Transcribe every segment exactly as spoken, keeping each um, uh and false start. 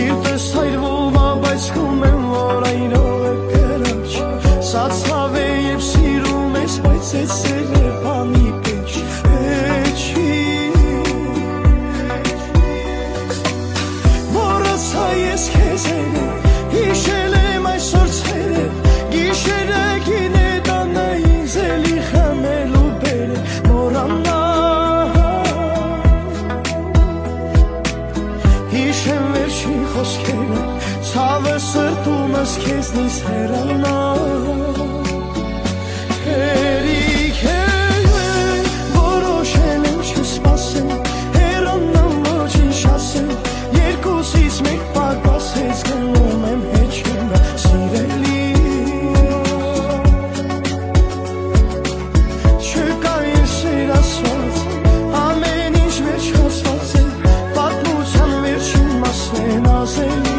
Սիրտս հայրվումա, բայց խումեմ, որ այնով է կրաչ Սացավ է և սիրում ես, բայց էտ սեր է բանի պեչ Էչի Մորացա ես քեզ էր է, հիշել եմ այսօր ցեր է Գիշերը գին է տանը ինձ էլի խմելու բեր է Մորանա Հիշեմ վերջին խոսքերը Ցավը սրտումս քեզնից հեռանա Հերիք է որոշել եմ չսպասեմ Հեռանամ ոչինչ ասեմ Երկուսից մեկ պակասեց գնում եմ հեչեմ սիրելի Չկա ես էր ասված ամեն ինչ վերջացված է Պատմության վերջին մասն է նազելի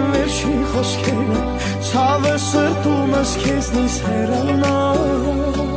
Ցավը սրտումս քեզնից հեռանա